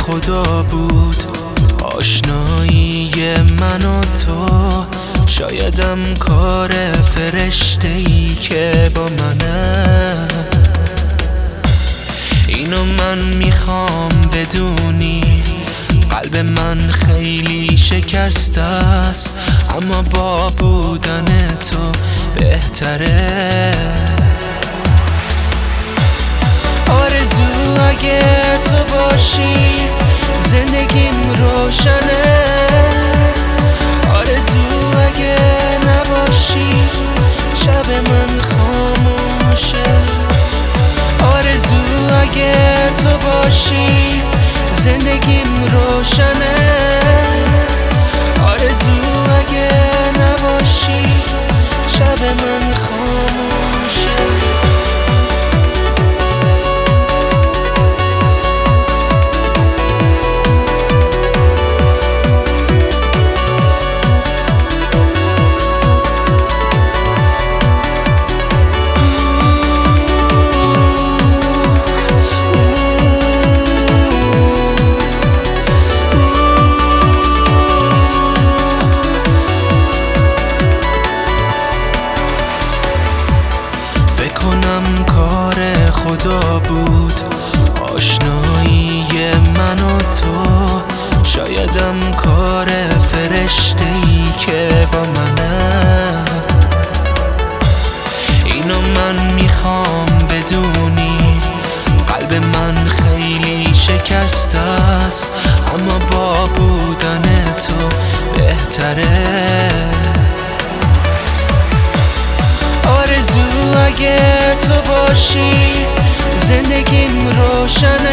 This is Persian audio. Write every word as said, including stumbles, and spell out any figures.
خدا بود آشنایی من و تو، شایدم کار فرشته‌ای که با منه. اینو من میخوام بدونی، قلب من خیلی شکسته است، اما با بودن تو بهتره. آرزو اگه تو باشی زندگیم روشنه، آرزو اگه نباشی شب من خاموشه. آرزو اگه تو باشی زندگیم روشنه، آرزو اگه نباشی شب من خاموشه. کنم کار خدا بود آشنایی من و تو، شایدم کار فرشته‌ای که با منه. اینو من میخوام بدونی، قلب من خیلی شکسته است، اما با بودن تو بهتره. آرزو اگه تو باشی زندگیم روشنه،